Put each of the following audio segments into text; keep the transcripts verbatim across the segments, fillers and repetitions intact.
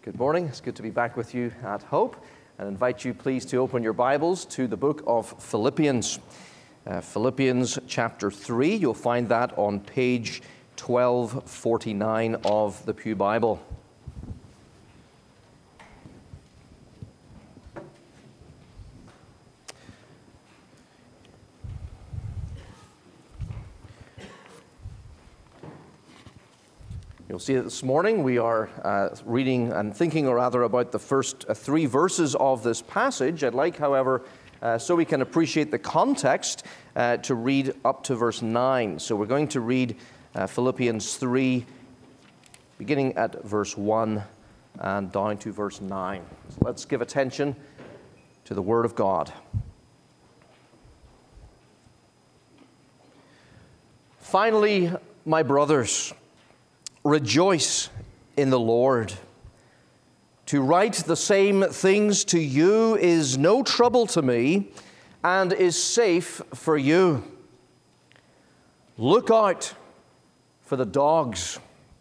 Good morning. It's good to be back with you at Hope, and invite you please to open your Bibles to the book of Philippians. Uh, Philippians chapter three, you'll find that on page twelve forty-nine of the Pew Bible. You'll see that this morning we are uh, reading and thinking, or rather, about the first uh, three verses of this passage. I'd like, however, uh, so we can appreciate the context, uh, to read up to verse nine. So we're going to read uh, Philippians three, beginning at verse one and down to verse nine. So let's give attention to the Word of God. Finally, my brothers, rejoice in the Lord. To write the same things to you is no trouble to me and is safe for you. Look out for the dogs.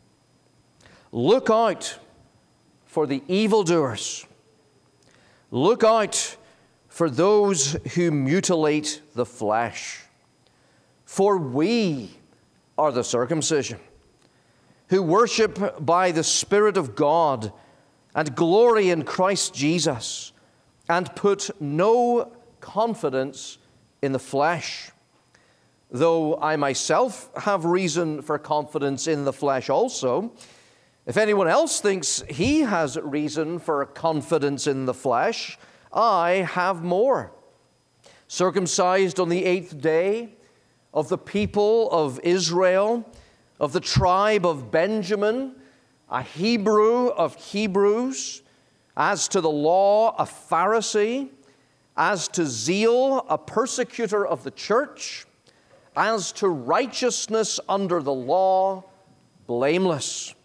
Look out for the evildoers. Look out for those who mutilate the flesh. For we are the circumcision, who worship by the Spirit of God and glory in Christ Jesus, and put no confidence in the flesh. Though I myself have reason for confidence in the flesh also, if anyone else thinks he has reason for confidence in the flesh, I have more. Circumcised on the eighth day, of the people of Israel, of the tribe of Benjamin, a Hebrew of Hebrews, as to the law, a Pharisee, as to zeal, a persecutor of the church, as to righteousness under the law, blameless.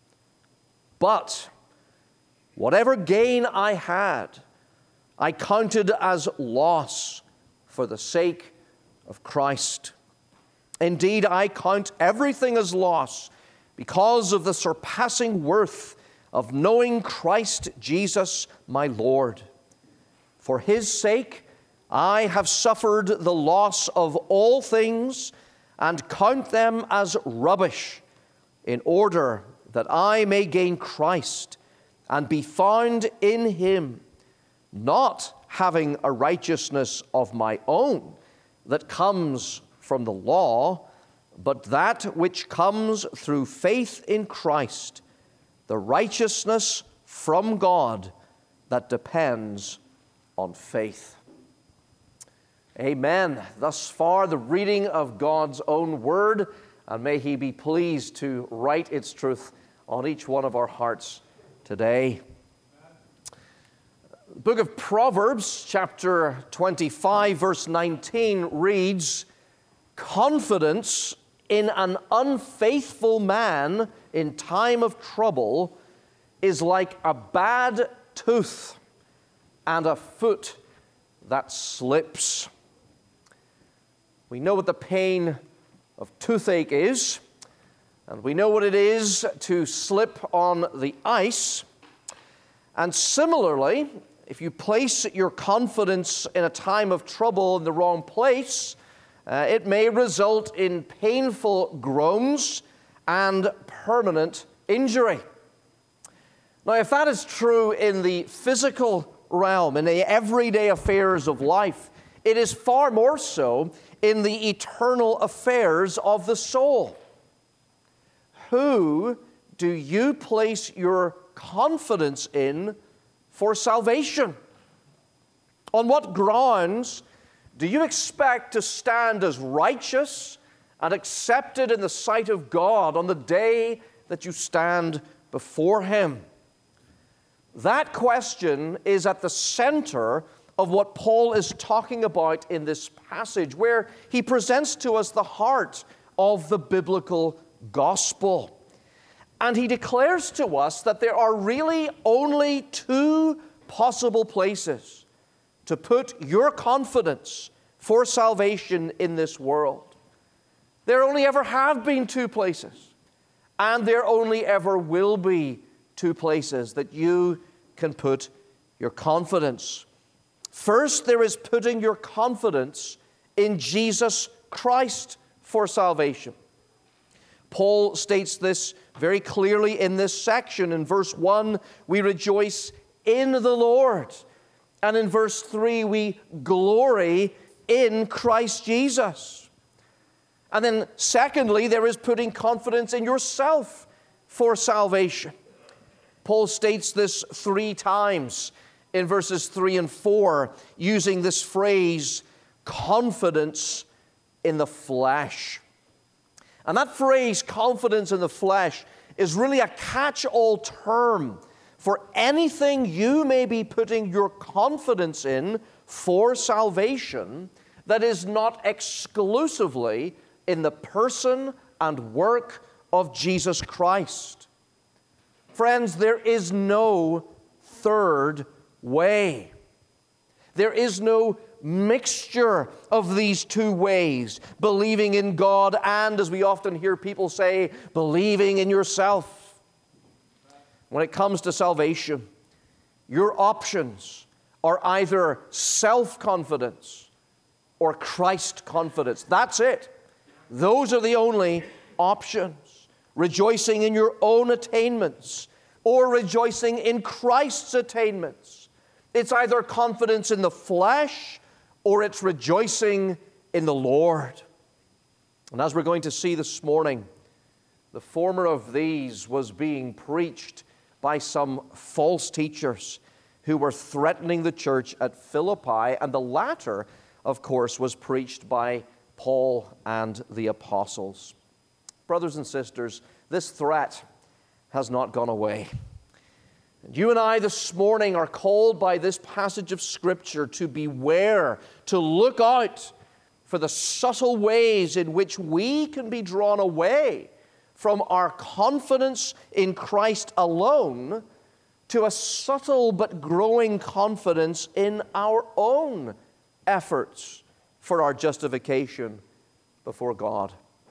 But whatever gain I had, I counted as loss for the sake of Christ. Indeed, I count everything as loss because of the surpassing worth of knowing Christ Jesus my Lord. For his sake, I have suffered the loss of all things and count them as rubbish, in order that I may gain Christ and be found in him, not having a righteousness of my own that comes from the law, but that which comes through faith in Christ, the righteousness from God that depends on faith. Amen. Thus far, the reading of God's own word, and may he be pleased to write its truth on each one of our hearts today. The book of Proverbs, chapter twenty-five, verse nineteen reads, "Confidence in an unfaithful man in time of trouble is like a bad tooth and a foot that slips." We know what the pain of toothache is, and we know what it is to slip on the ice. And similarly, if you place your confidence in a time of trouble in the wrong place, Uh, it may result in painful groans and permanent injury. Now, if that is true in the physical realm, in the everyday affairs of life, it is far more so in the eternal affairs of the soul. Who do you place your confidence in for salvation? On what grounds do you expect to stand as righteous and accepted in the sight of God on the day that you stand before him? That question is at the center of what Paul is talking about in this passage, where he presents to us the heart of the biblical gospel. And he declares to us that there are really only two possible places to put your confidence for salvation in this world. There only ever have been two places, and there only ever will be two places that you can put your confidence. First, there is putting your confidence in Jesus Christ for salvation. Paul states this very clearly in this section. In verse one, we rejoice in the Lord. And in verse three, we glory in Christ Jesus. And then secondly, there is putting confidence in yourself for salvation. Paul states this three times in verses three and four, using this phrase, confidence in the flesh. And that phrase, confidence in the flesh, is really a catch-all term for anything you may be putting your confidence in for salvation that is not exclusively in the person and work of Jesus Christ. Friends, there is no third way. There is no mixture of these two ways, believing in God and, as we often hear people say, believing in yourself. When it comes to salvation, your options are either self-confidence or Christ confidence. That's it. Those are the only options. Rejoicing in your own attainments or rejoicing in Christ's attainments. It's either confidence in the flesh or it's rejoicing in the Lord. And as we're going to see this morning, the former of these was being preached by some false teachers who were threatening the church at Philippi, and the latter, of course, was preached by Paul and the apostles. Brothers and sisters, this threat has not gone away. And you and I this morning are called by this passage of Scripture to beware, to look out for the subtle ways in which we can be drawn away from our confidence in Christ alone to a subtle but growing confidence in our own efforts for our justification before God.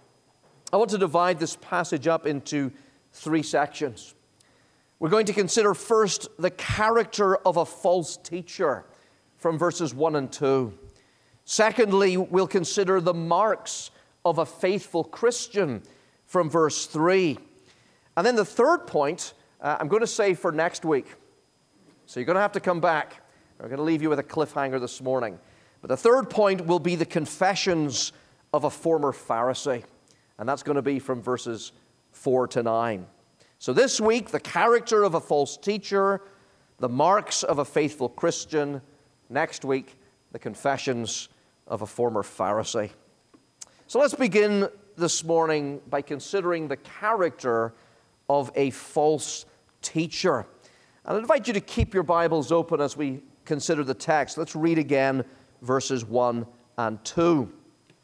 I want to divide this passage up into three sections. We're going to consider first the character of a false teacher from verses one and two. Secondly, we'll consider the marks of a faithful Christian from verse three. And then the third point, uh, I'm going to say for next week. So you're going to have to come back. We're going to leave you with a cliffhanger this morning. But the third point will be the confessions of a former Pharisee. And that's going to be from verses four to nine. So this week, the character of a false teacher, the marks of a faithful Christian. Next week, the confessions of a former Pharisee. So let's begin this morning by considering the character of a false teacher. And I invite you to keep your Bibles open as we consider the text. Let's read again verses one and two.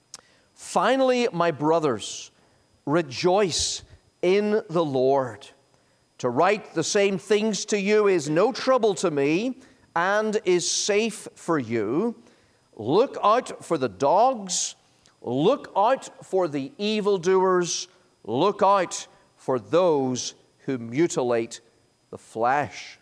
Finally, my brothers, rejoice in the Lord. To write the same things to you is no trouble to me and is safe for you. Look out for the dogs. Look out for the evildoers. Look out for those who mutilate the flesh.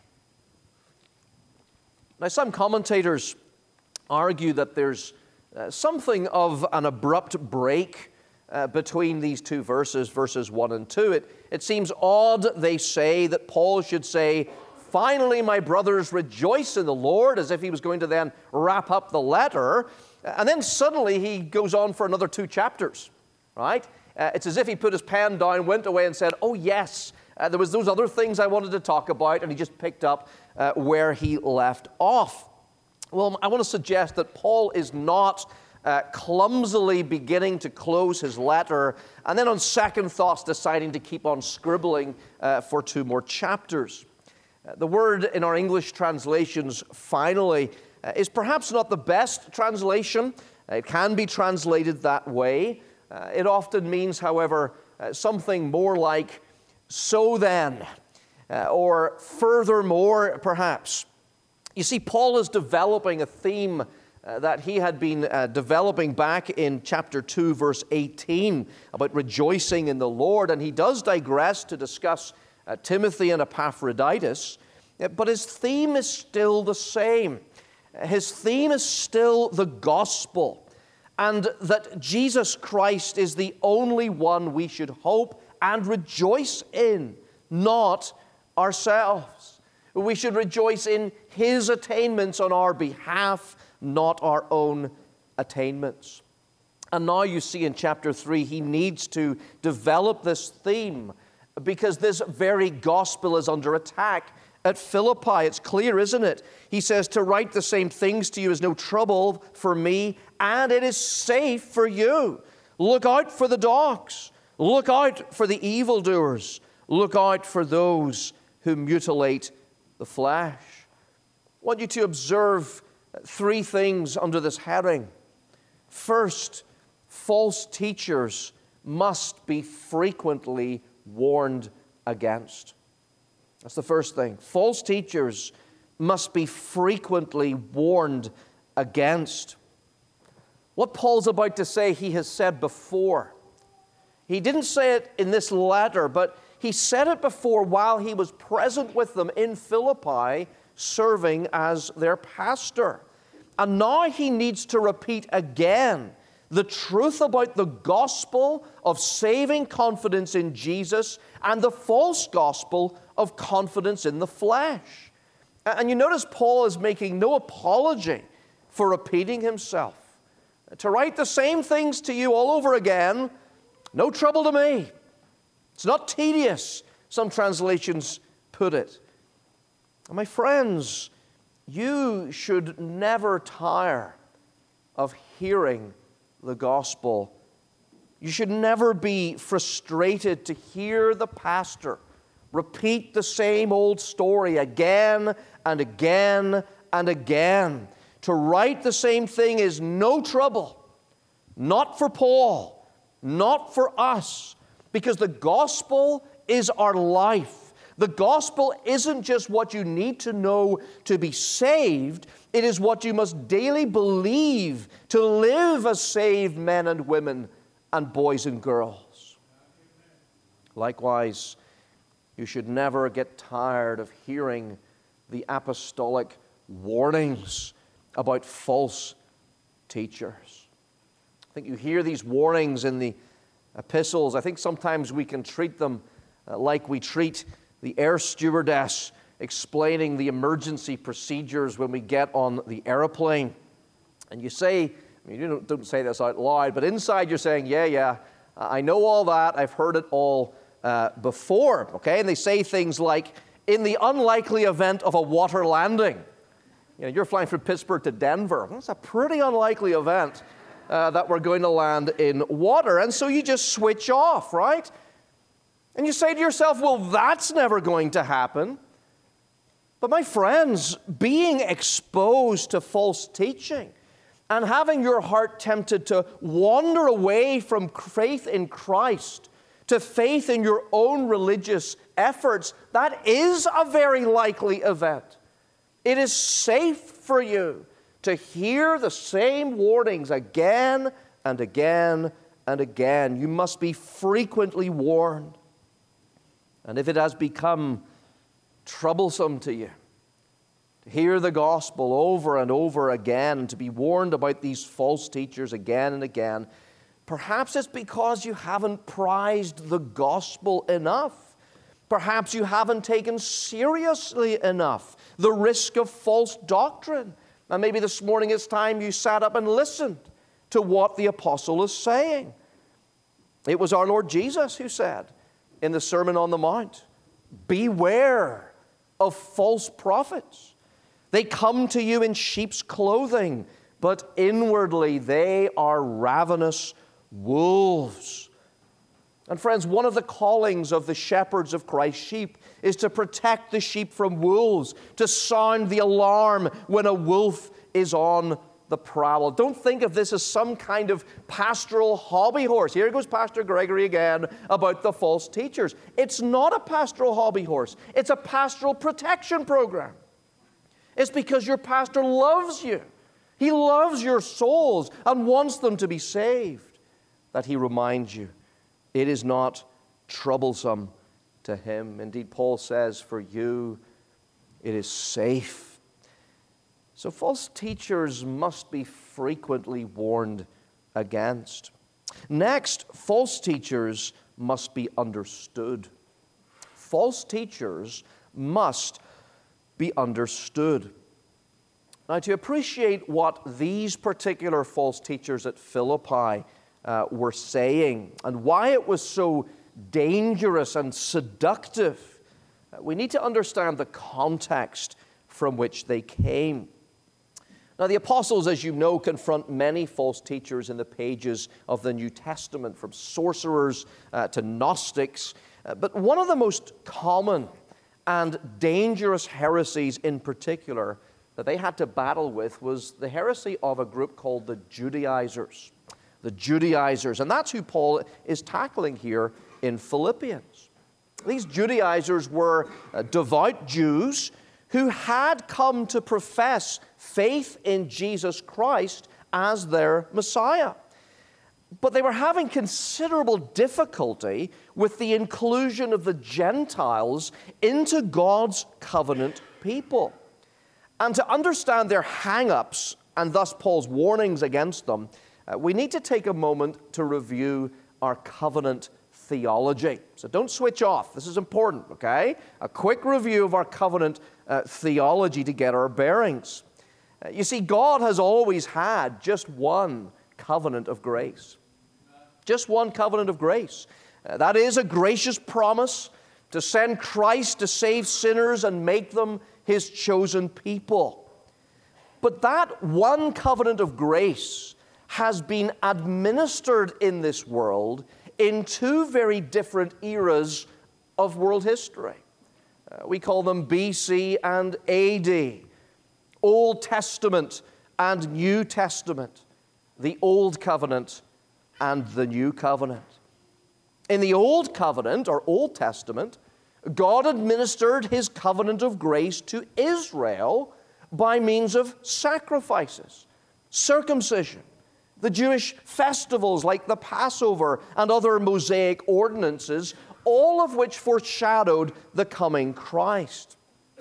Now, some commentators argue that there's uh, something of an abrupt break uh, between these two verses, verses one and two. It, it seems odd, they say, that Paul should say, finally, my brothers, rejoice in the Lord, as if he was going to then wrap up the letter. And then suddenly he goes on for another two chapters, right? Uh, it's as if he put his pen down, went away and said, oh yes, uh, there was those other things I wanted to talk about, and he just picked up uh, where he left off. Well, I want to suggest that Paul is not uh, clumsily beginning to close his letter, and then on second thoughts deciding to keep on scribbling uh, for two more chapters. Uh, the word in our English translations, finally, uh, is perhaps not the best translation. Uh, it can be translated that way. Uh, it often means, however, uh, something more like, so then, uh, or furthermore, perhaps. You see, Paul is developing a theme uh, that he had been uh, developing back in chapter two, verse eighteen, about rejoicing in the Lord, and he does digress to discuss uh, Timothy and Epaphroditus, but his theme is still the same. His theme is still the gospel, and that Jesus Christ is the only one we should hope and rejoice in, not ourselves. We should rejoice in his attainments on our behalf, not our own attainments. And now you see in chapter three, he needs to develop this theme because this very gospel is under attack at Philippi. It's clear, isn't it? He says, to write the same things to you is no trouble for me, and it is safe for you. Look out for the dogs. Look out for the evildoers. Look out for those who mutilate the flesh. I want you to observe three things under this heading. First, false teachers must be frequently warned against. That's the first thing. False teachers must be frequently warned against. What Paul's about to say, he has said before. He didn't say it in this letter, but he said it before while he was present with them in Philippi, serving as their pastor. And now he needs to repeat again the truth about the gospel of saving confidence in Jesus and the false gospel of confidence in the flesh. And you notice Paul is making no apology for repeating himself. To write the same things to you all over again, no trouble to me. It's not tedious, some translations put it. And my friends, you should never tire of hearing the gospel. You should never be frustrated to hear the pastor repeat the same old story again and again and again. To write the same thing is no trouble. Not for Paul, not for us, because the gospel is our life. The gospel isn't just what you need to know to be saved. It is what you must daily believe to live as saved men and women and boys and girls. Likewise, you should never get tired of hearing the apostolic warnings about false teachers. I think you hear these warnings in the epistles. I think sometimes we can treat them uh, like we treat the air stewardess explaining the emergency procedures when we get on the airplane. And you say, I mean, you don't, don't say this out loud, but inside you're saying, yeah, yeah, I know all that. I've heard it all uh, before, okay? And they say things like, in the unlikely event of a water landing. You know, you're flying from Pittsburgh to Denver. That's a pretty unlikely event uh, that we're going to land in water. And so you just switch off, right? And you say to yourself, well, that's never going to happen. But my friends, being exposed to false teaching and having your heart tempted to wander away from faith in Christ to faith in your own religious efforts, that is a very likely event. It is safe for you to hear the same warnings again and again and again. You must be frequently warned. And if it has become troublesome to you to hear the gospel over and over again and to be warned about these false teachers again and again, perhaps it's because you haven't prized the gospel enough. Perhaps you haven't taken seriously enough the risk of false doctrine. And maybe this morning it's time you sat up and listened to what the apostle is saying. It was our Lord Jesus who said in the Sermon on the Mount, beware of false prophets. They come to you in sheep's clothing, but inwardly they are ravenous wolves. And friends, one of the callings of the shepherds of Christ's sheep is to protect the sheep from wolves, to sound the alarm when a wolf is on the prowl. Don't think of this as some kind of pastoral hobby horse. Here goes Pastor Gregory again about the false teachers. It's not a pastoral hobby horse. It's a pastoral protection program. It's because your pastor loves you. He loves your souls and wants them to be saved that he reminds you it is not troublesome to him. Indeed, Paul says, for you it is safe. So false teachers must be frequently warned against. Next, false teachers must be understood. False teachers must be understood. Now, to appreciate what these particular false teachers at Philippi uh, were saying and why it was so dangerous and seductive, uh, we need to understand the context from which they came. Now, the apostles, as you know, confront many false teachers in the pages of the New Testament, from sorcerers uh, to Gnostics. Uh, but one of the most common and dangerous heresies in particular that they had to battle with was the heresy of a group called the Judaizers. The Judaizers, and that's who Paul is tackling here in Philippians. These Judaizers were uh, devout Jews who had come to profess faith in Jesus Christ as their Messiah. But they were having considerable difficulty with the inclusion of the Gentiles into God's covenant people. And to understand their hang-ups, and thus Paul's warnings against them, uh, we need to take a moment to review our covenant theology. So don't switch off. This is important, okay? A quick review of our covenant uh, theology to get our bearings. Uh, you see, God has always had just one covenant of grace. Just one covenant of grace. Uh, that is a gracious promise to send Christ to save sinners and make them his chosen people. But that one covenant of grace has been administered in this world in two very different eras of world history. Uh, we call them B C and A D. Old Testament and New Testament. The Old Covenant and the New Covenant. In the Old Covenant, or Old Testament, God administered his covenant of grace to Israel by means of sacrifices, circumcision, the Jewish festivals like the Passover and other Mosaic ordinances, all of which foreshadowed the coming Christ.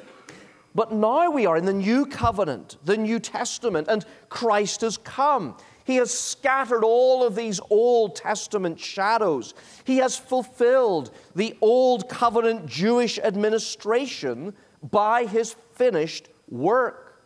But now we are in the New Covenant, the New Testament, and Christ has come. He has scattered all of these Old Testament shadows. He has fulfilled the Old Covenant Jewish administration by his finished work.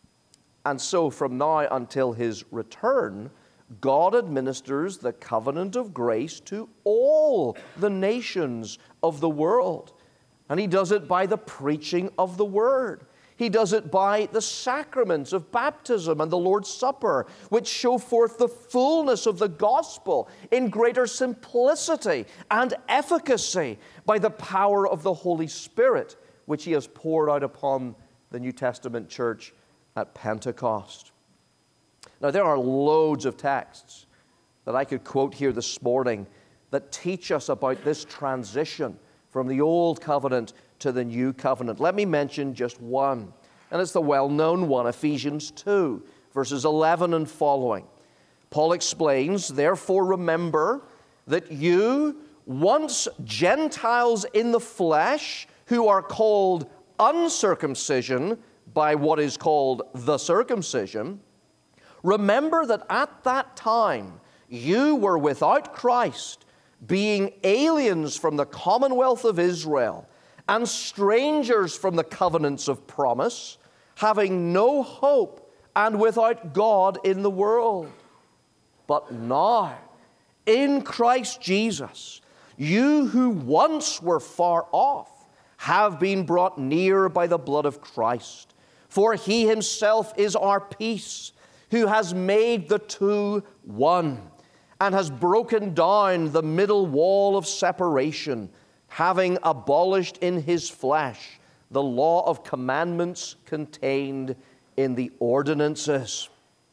And so from now until his return, God administers the covenant of grace to all the nations of the world. And he does it by the preaching of the word. He does it by the sacraments of baptism and the Lord's Supper, which show forth the fullness of the gospel in greater simplicity and efficacy by the power of the Holy Spirit, which he has poured out upon the New Testament church at Pentecost. Now, there are loads of texts that I could quote here this morning that teach us about this transition from the Old Covenant to the New Covenant. Let me mention just one, and it's the well-known one, Ephesians two, verses eleven and following. Paul explains, therefore remember that you, once Gentiles in the flesh, who are called uncircumcision by what is called the circumcision, remember that at that time you were without Christ, being aliens from the commonwealth of Israel, and strangers from the covenants of promise, having no hope and without God in the world. But now, in Christ Jesus, you who once were far off have been brought near by the blood of Christ. For he himself is our peace, who has made the two one, and has broken down the middle wall of separation, having abolished in his flesh the law of commandments contained in the ordinances.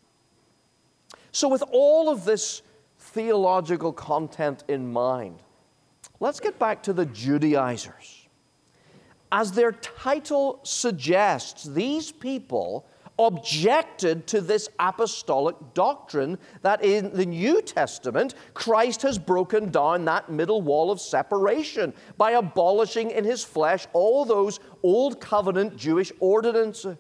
So with all of this theological content in mind, let's get back to the Judaizers. As their title suggests, these people objected to this apostolic doctrine that in the New Testament, Christ has broken down that middle wall of separation by abolishing in his flesh all those old covenant Jewish ordinances.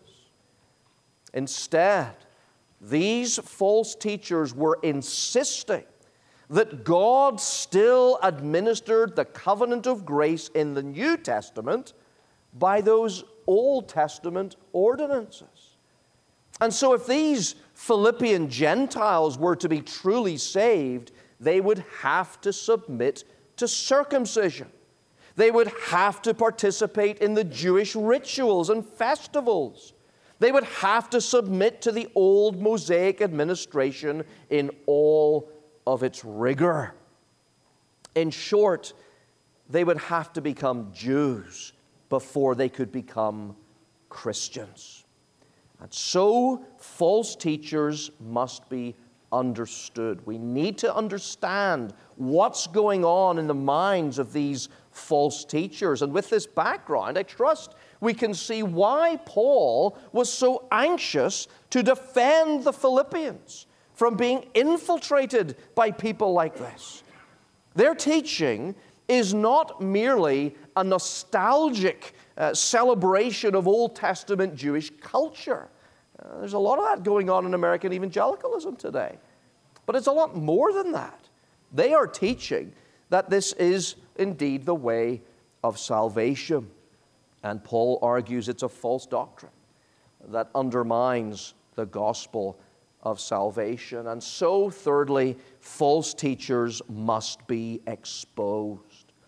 Instead, these false teachers were insisting that God still administered the covenant of grace in the New Testament by those Old Testament ordinances. And so if these Philippian Gentiles were to be truly saved, they would have to submit to circumcision. They would have to participate in the Jewish rituals and festivals. They would have to submit to the old Mosaic administration in all of its rigor. In short, they would have to become Jews before they could become Christians. And so, false teachers must be understood. We need to understand what's going on in the minds of these false teachers. And with this background, I trust we can see why Paul was so anxious to defend the Philippians from being infiltrated by people like this. Their teaching is not merely a nostalgic uh, celebration of Old Testament Jewish culture. Uh, there's a lot of that going on in American evangelicalism today. But it's a lot more than that. They are teaching that this is indeed the way of salvation. And Paul argues it's a false doctrine that undermines the gospel of salvation. And so, thirdly, false teachers must be exposed.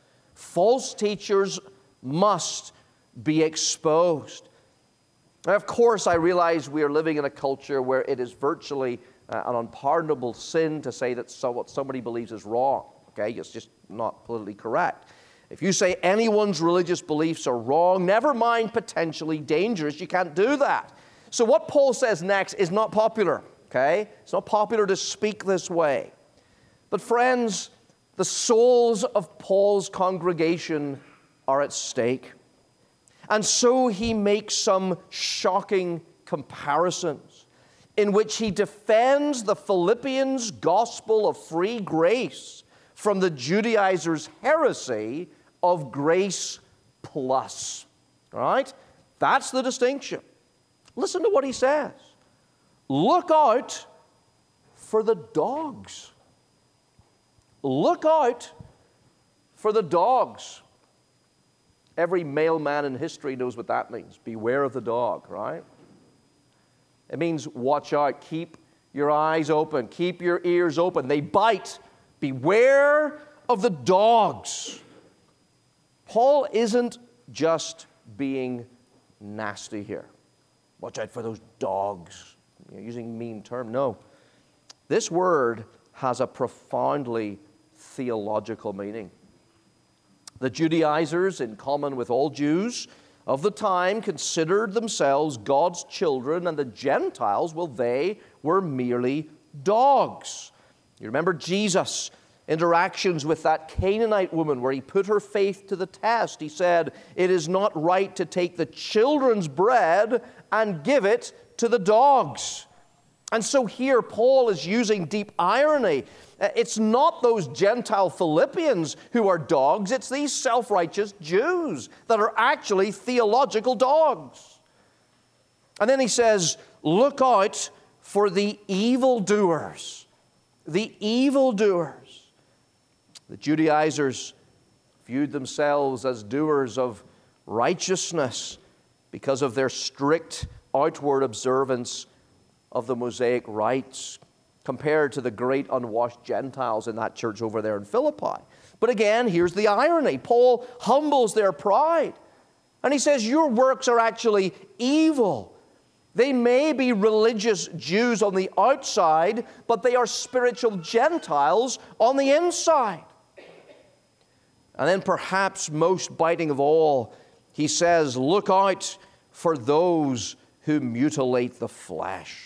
False teachers must be exposed. Now, of course, I realize we are living in a culture where it is virtually uh, an unpardonable sin to say that so, what somebody believes is wrong. Okay, it's just not politically correct. If you say anyone's religious beliefs are wrong, never mind potentially dangerous, you can't do that. So what Paul says next is not popular. Okay, it's not popular to speak this way. But friends, the souls of Paul's congregation are at stake. And so he makes some shocking comparisons in which he defends the Philippians' gospel of free grace from the Judaizers' heresy of grace plus. All right? That's the distinction. Listen to what he says. Look out for the dogs. Look out for the dogs. Every male man in history knows what that means. Beware of the dog, right? It means watch out. Keep your eyes open. Keep your ears open. They bite. Beware of the dogs. Paul isn't just being nasty here. Watch out for those dogs. You're using a mean term. No. This word has a profoundly theological meaning. The Judaizers, in common with all Jews of the time, considered themselves God's children, and the Gentiles, well, they were merely dogs. You remember Jesus' interactions with that Canaanite woman where he put her faith to the test. He said, "It is not right to take the children's bread and give it to the dogs." And so here Paul is using deep irony. It's not those Gentile Philippians who are dogs, it's these self-righteous Jews that are actually theological dogs. And then he says, look out for the evildoers. The evildoers. The Judaizers viewed themselves as doers of righteousness because of their strict outward observance of the Mosaic rites, compared to the great unwashed Gentiles in that church over there in Philippi. But again, here's the irony. Paul humbles their pride. And he says, your works are actually evil. They may be religious Jews on the outside, but they are spiritual Gentiles on the inside. And then perhaps most biting of all, he says, look out for those who mutilate the flesh.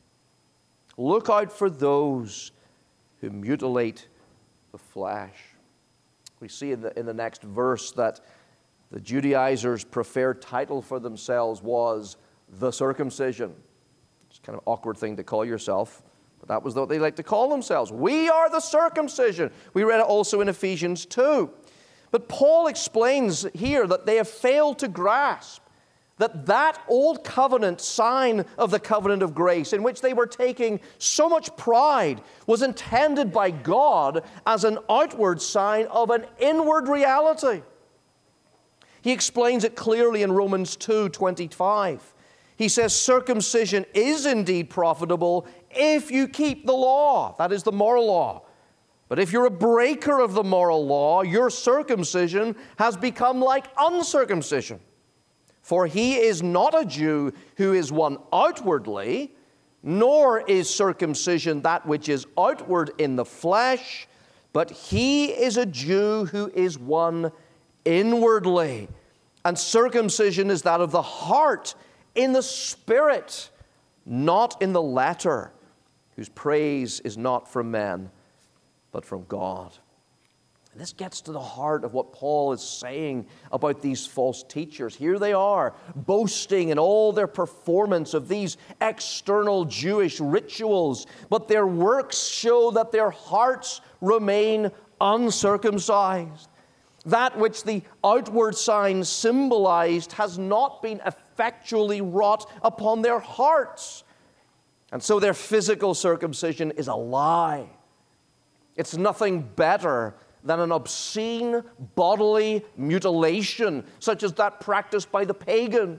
Look out for those who mutilate the flesh. We see in the, in the next verse that the Judaizers' preferred title for themselves was the circumcision. It's kind of an awkward thing to call yourself, but that was what they like to call themselves. We are the circumcision. We read it also in Ephesians two. But Paul explains here that they have failed to grasp that that old covenant sign of the covenant of grace, in which they were taking so much pride, was intended by God as an outward sign of an inward reality. He explains it clearly in Romans two twenty-five. He says, circumcision is indeed profitable if you keep the law. That is the moral law. But if you're a breaker of the moral law, your circumcision has become like uncircumcision. For he is not a Jew who is one outwardly, nor is circumcision that which is outward in the flesh, but he is a Jew who is one inwardly. And circumcision is that of the heart, in the spirit, not in the letter, whose praise is not from men, but from God. And this gets to the heart of what Paul is saying about these false teachers. Here they are, boasting in all their performance of these external Jewish rituals, but their works show that their hearts remain uncircumcised. That which the outward sign symbolized has not been effectually wrought upon their hearts. And so their physical circumcision is a lie. It's nothing better than an obscene bodily mutilation, such as that practiced by the pagans.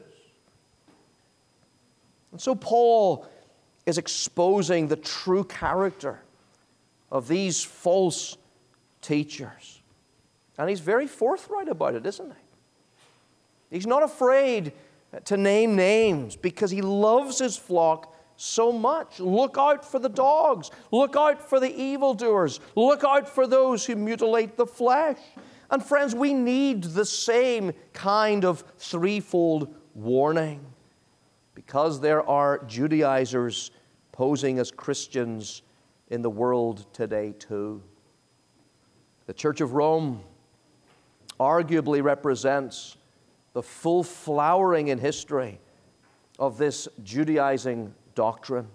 And so Paul is exposing the true character of these false teachers. And he's very forthright about it, isn't he? He's not afraid to name names because he loves his flock so much. Look out for the dogs. Look out for the evildoers. Look out for those who mutilate the flesh. And friends, we need the same kind of threefold warning because there are Judaizers posing as Christians in the world today too. The Church of Rome arguably represents the full flowering in history of this Judaizing doctrine.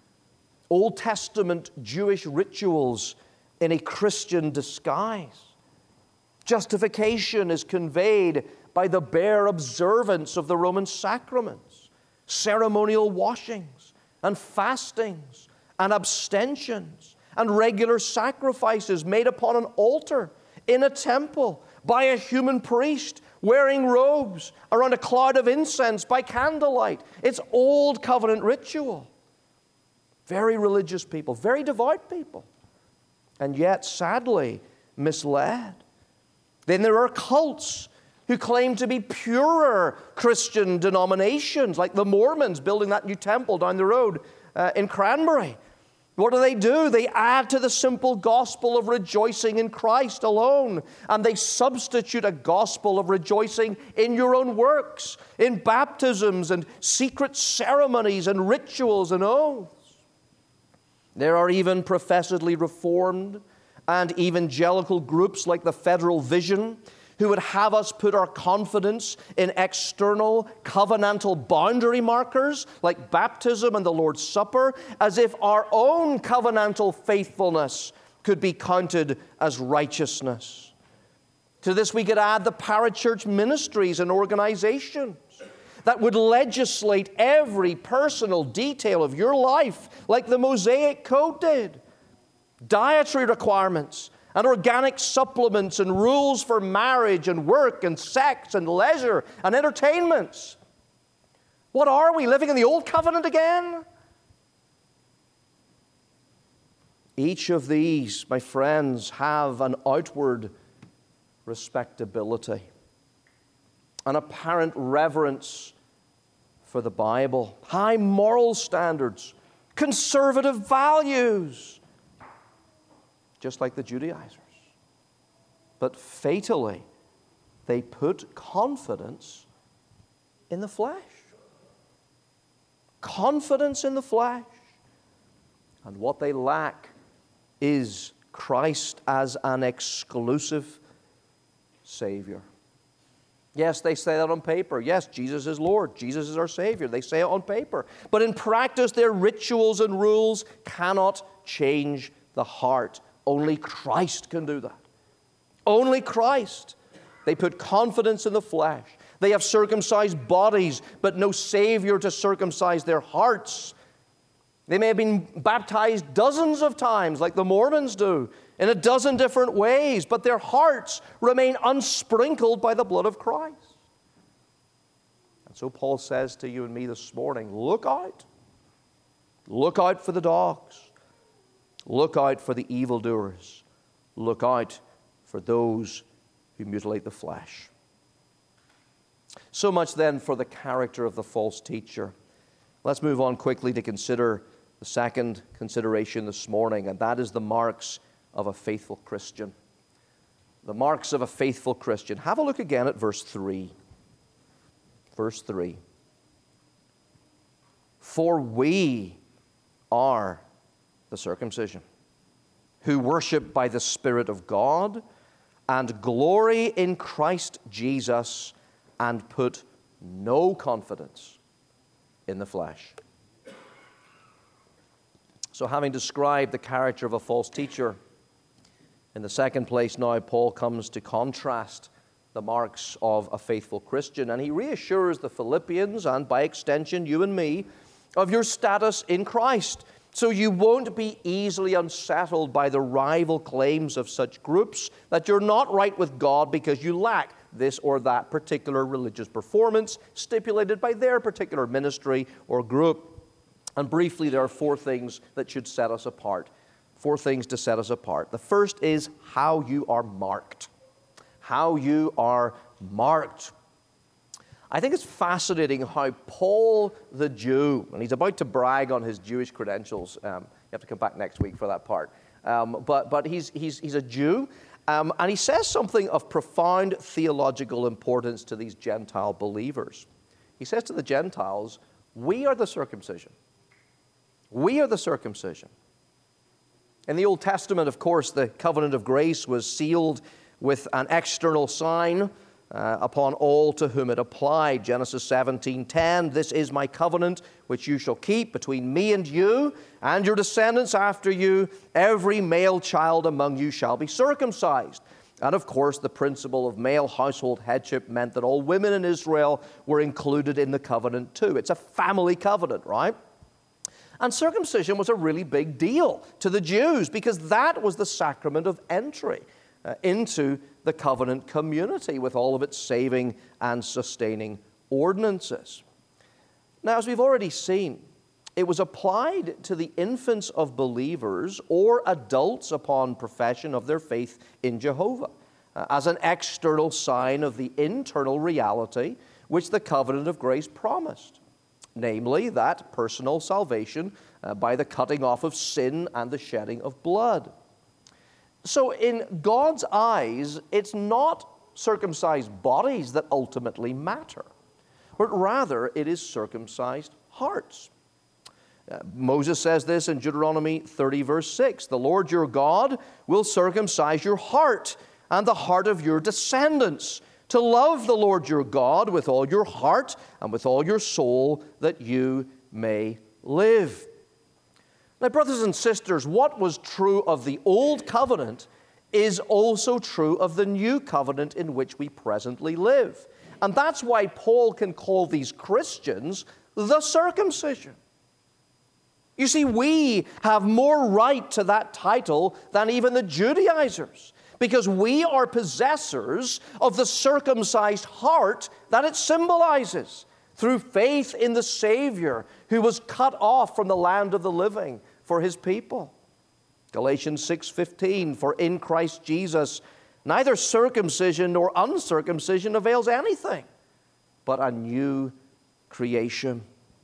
Old Testament Jewish rituals in a Christian disguise. Justification is conveyed by the bare observance of the Roman sacraments, ceremonial washings and fastings and abstentions and regular sacrifices made upon an altar in a temple by a human priest wearing robes around a cloud of incense by candlelight. It's old covenant ritual. Very religious people, very devout people, and yet sadly misled. Then there are cults who claim to be purer Christian denominations, like the Mormons building that new temple down the road uh, in Cranberry. What do they do? They add to the simple gospel of rejoicing in Christ alone, and they substitute a gospel of rejoicing in your own works, in baptisms and secret ceremonies and rituals and oaths. There are even professedly reformed and evangelical groups like the Federal Vision who would have us put our confidence in external covenantal boundary markers like baptism and the Lord's Supper, as if our own covenantal faithfulness could be counted as righteousness. To this we could add the parachurch ministries and organizations that would legislate every personal detail of your life like the Mosaic Code did. Dietary requirements and organic supplements and rules for marriage and work and sex and leisure and entertainments. What are we, living in the old covenant again? Each of these, my friends, have an outward respectability, an apparent reverence for the Bible, high moral standards, conservative values, just like the Judaizers. But fatally, they put confidence in the flesh. Confidence in the flesh. And what they lack is Christ as an exclusive Savior. Yes, they say that on paper. Yes, Jesus is Lord. Jesus is our Savior. They say it on paper. But in practice, their rituals and rules cannot change the heart. Only Christ can do that. Only Christ. They put confidence in the flesh. They have circumcised bodies, but no Savior to circumcise their hearts. They may have been baptized dozens of times, like the Mormons do, in a dozen different ways, but their hearts remain unsprinkled by the blood of Christ. And so Paul says to you and me this morning, look out. Look out for the dogs. Look out for the evildoers. Look out for those who mutilate the flesh. So much then for the character of the false teacher. Let's move on quickly to consider the second consideration this morning, and that is the marks of a faithful Christian. The marks of a faithful Christian. Have a look again at verse three. Verse three. For we are the circumcision, who worship by the Spirit of God, and glory in Christ Jesus, and put no confidence in the flesh. So having described the character of a false teacher, in the second place now Paul comes to contrast the marks of a faithful Christian, and he reassures the Philippians, and by extension you and me, of your status in Christ. So you won't be easily unsettled by the rival claims of such groups that you're not right with God because you lack this or that particular religious performance stipulated by their particular ministry or group. And briefly, there are four things that should set us apart. Four things to set us apart. The first is how you are marked. How you are marked. I think it's fascinating how Paul the Jew, and he's about to brag on his Jewish credentials. Um, you have to come back next week for that part. Um, but but he's, he's, he's a Jew, um, and he says something of profound theological importance to these Gentile believers. He says to the Gentiles, we are the circumcision. We are the circumcision. In the Old Testament, of course, the covenant of grace was sealed with an external sign uh, upon all to whom it applied. Genesis seventeen ten, this is my covenant which you shall keep between me and you and your descendants after you. Every male child among you shall be circumcised. And of course, the principle of male household headship meant that all women in Israel were included in the covenant too. It's a family covenant, right? And circumcision was a really big deal to the Jews because that was the sacrament of entry uh, into the covenant community with all of its saving and sustaining ordinances. Now, as we've already seen, it was applied to the infants of believers or adults upon profession of their faith in Jehovah uh, as an external sign of the internal reality which the covenant of grace promised. Namely, that personal salvation uh, by the cutting off of sin and the shedding of blood. So in God's eyes, it's not circumcised bodies that ultimately matter, but rather it is circumcised hearts. Uh, Moses says this in Deuteronomy thirty, verse six, the Lord your God will circumcise your heart and the heart of your descendants, to love the Lord your God with all your heart and with all your soul, that you may live. Now, brothers and sisters, what was true of the old covenant is also true of the new covenant in which we presently live. And that's why Paul can call these Christians the circumcision. You see, we have more right to that title than even the Judaizers, because we are possessors of the circumcised heart that it symbolizes through faith in the Savior who was cut off from the land of the living for his people. Galatians six fifteen, for in Christ Jesus neither circumcision nor uncircumcision avails anything, but a new creation.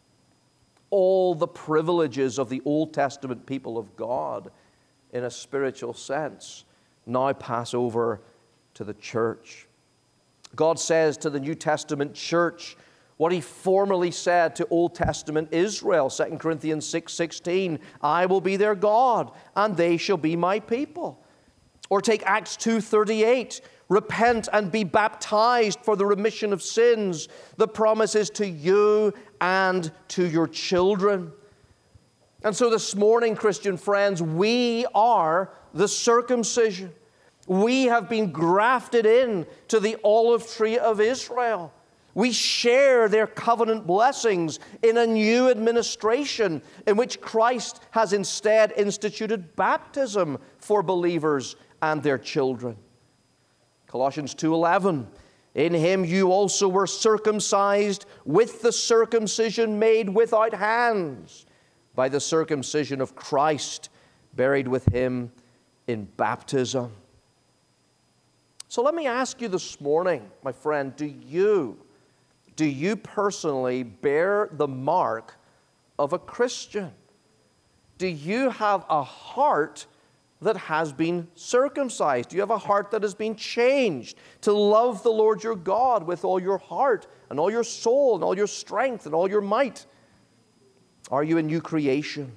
All the privileges of the Old Testament people of God, in a spiritual sense, now pass over to the church. God says to the New Testament church what he formerly said to Old Testament Israel, Second Corinthians six sixteen, I will be their God, and they shall be my people. Or take Acts two thirty-eight, repent and be baptized for the remission of sins. The promise is to you and to your children. And so this morning, Christian friends, we are the circumcision. We have been grafted in to the olive tree of Israel. We share their covenant blessings in a new administration in which Christ has instead instituted baptism for believers and their children. Colossians two eleven, in him you also were circumcised with the circumcision made without hands, by the circumcision of Christ, buried with him in baptism. So let me ask you this morning, my friend, do you, do you personally bear the mark of a Christian? Do you have a heart that has been circumcised? Do you have a heart that has been changed to love the Lord your God with all your heart and all your soul and all your strength and all your might? Are you a new creation?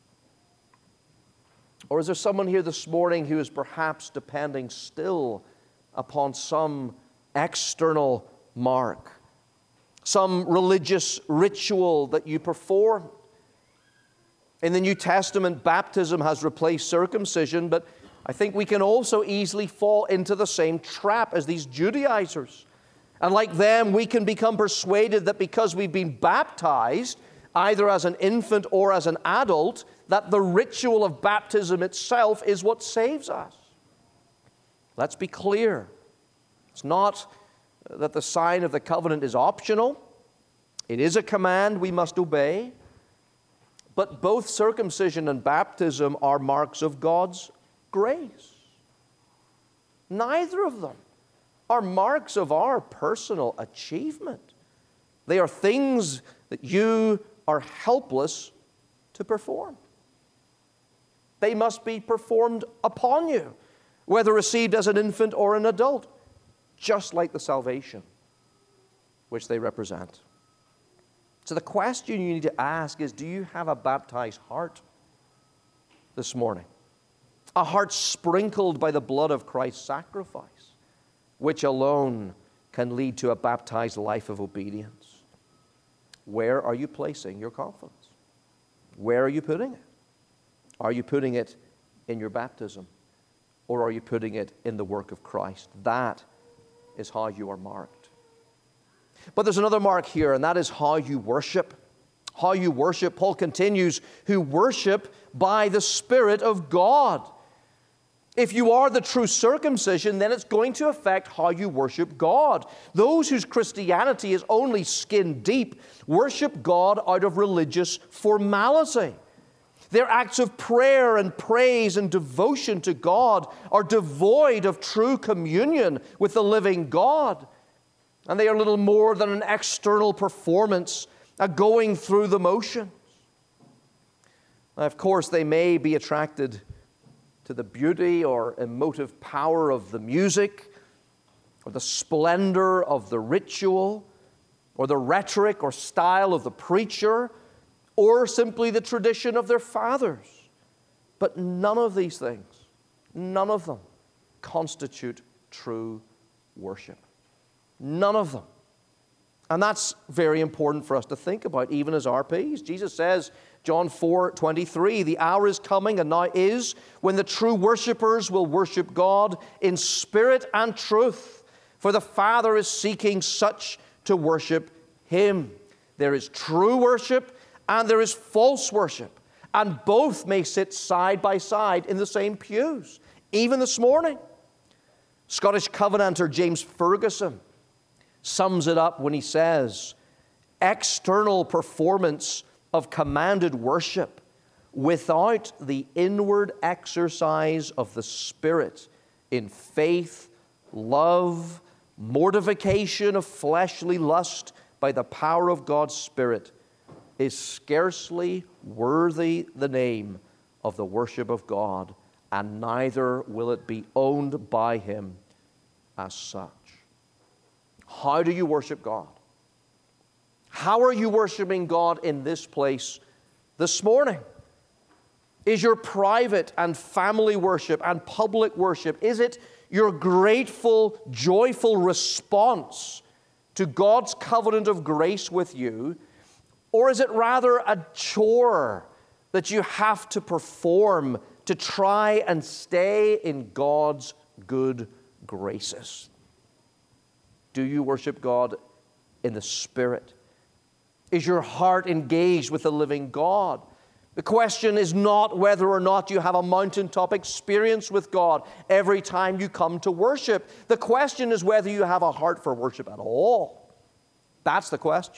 Or is there someone here this morning who is perhaps depending still upon some external mark, some religious ritual that you perform? In the New Testament, baptism has replaced circumcision, but I think we can also easily fall into the same trap as these Judaizers. And like them, we can become persuaded that because we've been baptized, either as an infant or as an adult, that the ritual of baptism itself is what saves us. Let's be clear. It's not that the sign of the covenant is optional. It is a command we must obey. But both circumcision and baptism are marks of God's grace. Neither of them are marks of our personal achievement. They are things that you are helpless to perform. They must be performed upon you, whether received as an infant or an adult, just like the salvation which they represent. So the question you need to ask is, do you have a baptized heart this morning? A heart sprinkled by the blood of Christ's sacrifice, which alone can lead to a baptized life of obedience. Where are you placing your confidence? Where are you putting it? Are you putting it in your baptism, or are you putting it in the work of Christ? That is how you are marked. But there's another mark here, and that is how you worship. How you worship. Paul continues, who worship by the Spirit of God. If you are the true circumcision, then it's going to affect how you worship God. Those whose Christianity is only skin deep worship God out of religious formality. Their acts of prayer and praise and devotion to God are devoid of true communion with the living God. And they are little more than an external performance, a going through the motions. Now, of course, they may be attracted to the beauty or emotive power of the music, or the splendor of the ritual, or the rhetoric or style of the preacher, or simply the tradition of their fathers. But none of these things, none of them constitute true worship. None of them. And that's very important for us to think about, even as R Ps. Jesus says, John four twenty-three, the hour is coming, and now is, when the true worshipers will worship God in spirit and truth, for the Father is seeking such to worship Him. There is true worship and there is false worship, and both may sit side by side in the same pews, even this morning. Scottish Covenanter James Ferguson sums it up when he says, external performance of commanded worship without the inward exercise of the Spirit in faith, love, mortification of fleshly lust by the power of God's Spirit is scarcely worthy the name of the worship of God, and neither will it be owned by Him as such. How do you worship God? How are you worshiping God in this place this morning? Is your private and family worship and public worship, is it your grateful, joyful response to God's covenant of grace with you? Or is it rather a chore that you have to perform to try and stay in God's good graces? Do you worship God in the Spirit? Is your heart engaged with the living God? The question is not whether or not you have a mountaintop experience with God every time you come to worship. The question is whether you have a heart for worship at all. That's the question.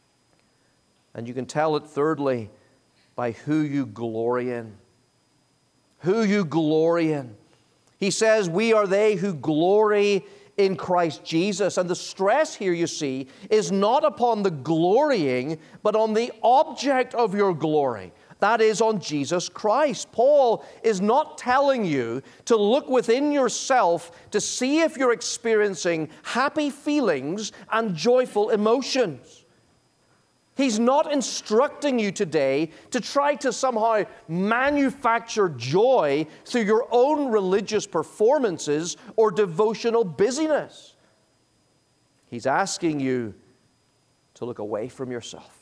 And you can tell it, thirdly, by who you glory in. Who you glory in. He says, we are they who glory in Christ Jesus. And the stress here, you see, is not upon the glorying, but on the object of your glory. That is on Jesus Christ. Paul is not telling you to look within yourself to see if you're experiencing happy feelings and joyful emotions. He's not instructing you today to try to somehow manufacture joy through your own religious performances or devotional busyness. He's asking you to look away from yourself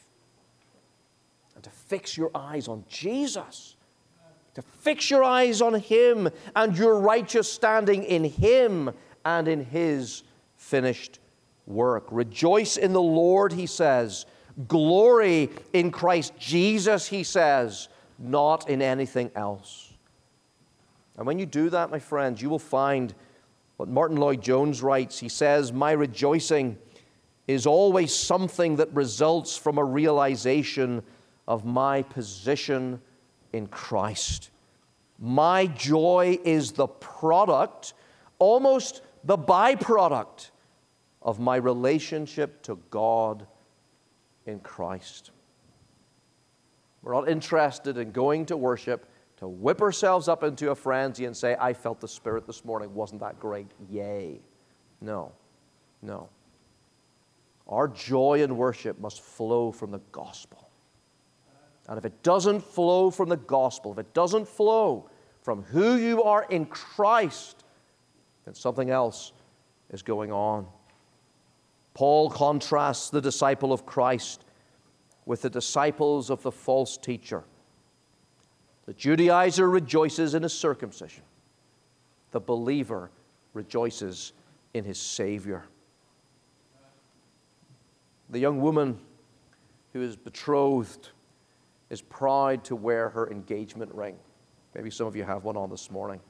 and to fix your eyes on Jesus, to fix your eyes on Him and your righteous standing in Him and in His finished work. Rejoice in the Lord, he says. Glory in Christ Jesus, he says, not in anything else. And when you do that, my friends, you will find what Martin Lloyd-Jones writes. He says, my rejoicing is always something that results from a realization of my position in Christ. My joy is the product, almost the byproduct, of my relationship to God in Christ. We're not interested in going to worship to whip ourselves up into a frenzy and say, I felt the Spirit this morning. Wasn't that great? Yay. No. No. Our joy in worship must flow from the gospel. And if it doesn't flow from the gospel, if it doesn't flow from who you are in Christ, then something else is going on. Paul contrasts the disciple of Christ with the disciples of the false teacher. The Judaizer rejoices in his circumcision. The believer rejoices in his Savior. The young woman who is betrothed is proud to wear her engagement ring. Maybe some of you have one on this morning.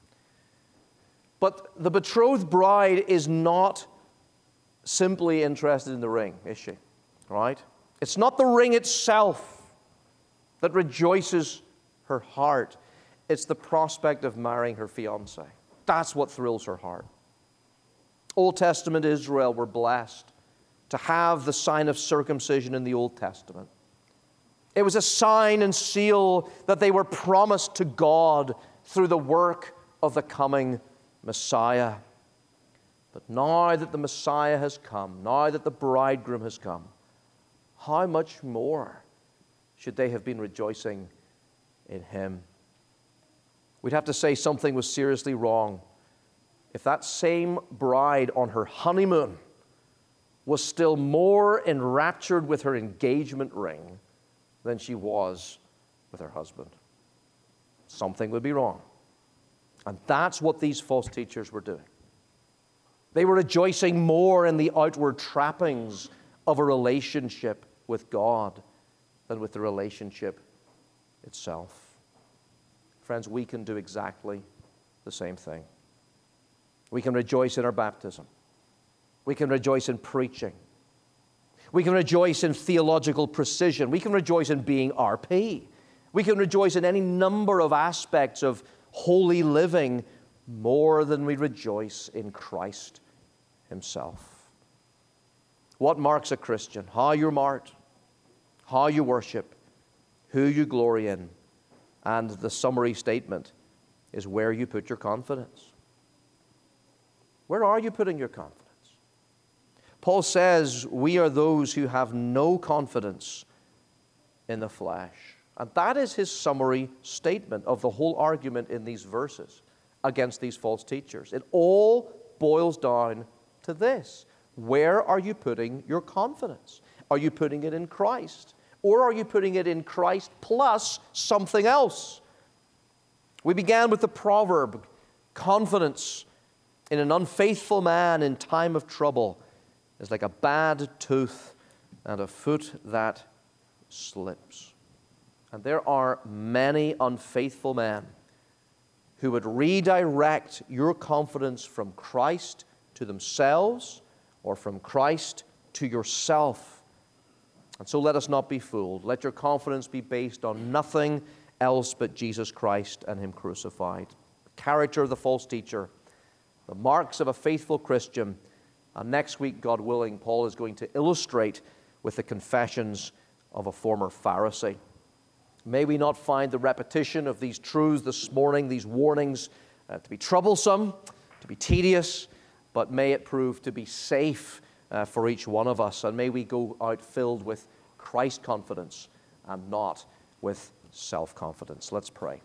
But the betrothed bride is not simply interested in the ring, is she? Right? It's not the ring itself that rejoices her heart. It's the prospect of marrying her fiancé. That's what thrills her heart. Old Testament Israel were blessed to have the sign of circumcision in the Old Testament. It was a sign and seal that they were promised to God through the work of the coming Messiah. But now that the Messiah has come, now that the bridegroom has come, how much more should they have been rejoicing in Him? We'd have to say something was seriously wrong if that same bride on her honeymoon was still more enraptured with her engagement ring than she was with her husband. Something would be wrong. And that's what these false teachers were doing. They were rejoicing more in the outward trappings of a relationship with God than with the relationship itself. Friends, we can do exactly the same thing. We can rejoice in our baptism. We can rejoice in preaching. We can rejoice in theological precision. We can rejoice in being R P. We can rejoice in any number of aspects of holy living more than we rejoice in Christ Himself. What marks a Christian? How you're marked, how you worship, who you glory in, and the summary statement is where you put your confidence. Where are you putting your confidence? Paul says we are those who have no confidence in the flesh. And that is his summary statement of the whole argument in these verses. against these false teachers. It all boils down to this. Where are you putting your confidence? Are you putting it in Christ? Or are you putting it in Christ plus something else? We began with the proverb, confidence in an unfaithful man in time of trouble is like a bad tooth and a foot that slips. And there are many unfaithful men who would redirect your confidence from Christ to themselves or from Christ to yourself. And so let us not be fooled. Let your confidence be based on nothing else but Jesus Christ and Him crucified. The character of the false teacher, the marks of a faithful Christian. And next week, God willing, Paul is going to illustrate with the confessions of a former Pharisee. May we not find the repetition of these truths this morning, these warnings, uh, to be troublesome, to be tedious, but may it prove to be safe uh, for each one of us. And may we go out filled with Christ confidence and not with self-confidence. Let's pray.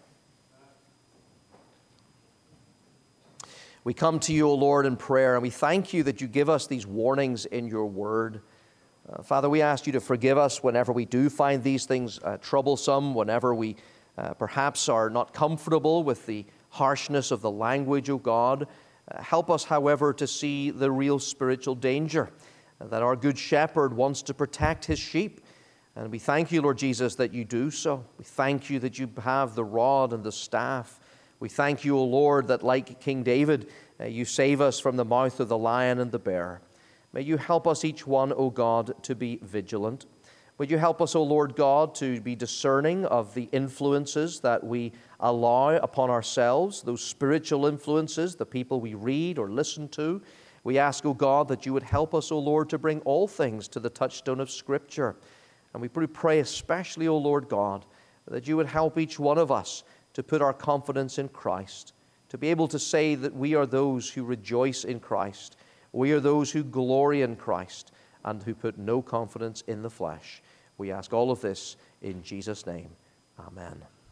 We come to you, O Lord, in prayer, and we thank you that you give us these warnings in your word. Uh, Father, we ask you to forgive us whenever we do find these things uh, troublesome, whenever we uh, perhaps are not comfortable with the harshness of the language, O God. Uh, help us, however, to see the real spiritual danger, uh, that our good shepherd wants to protect his sheep. And we thank you, Lord Jesus, that you do so. We thank you that you have the rod and the staff. We thank you, O Lord, that like King David, uh, you save us from the mouth of the lion and the bear. May you help us each one, O God, to be vigilant. Would you help us, O Lord God, to be discerning of the influences that we allow upon ourselves, those spiritual influences, the people we read or listen to. We ask, O God, that you would help us, O Lord, to bring all things to the touchstone of Scripture. And we pray especially, O Lord God, that you would help each one of us to put our confidence in Christ, to be able to say that we are those who rejoice in Christ. We are those who glory in Christ and who put no confidence in the flesh. We ask all of this in Jesus' name. Amen.